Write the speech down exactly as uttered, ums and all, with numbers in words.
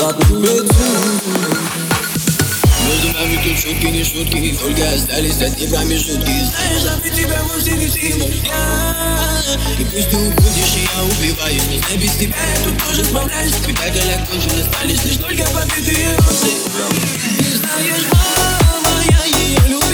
родном лицу. Между нами тут шутки, не шутки, только остались одни промежутки. Знаешь, забыть тебя вовсе не сильно я. И пусть ты уходишь, и я убиваюсь, но знай, без тебя я тут тоже справляюсь. Спектакль окончен, остались лишь только побитые розы. Ты знаешь, мама, я ее люблю.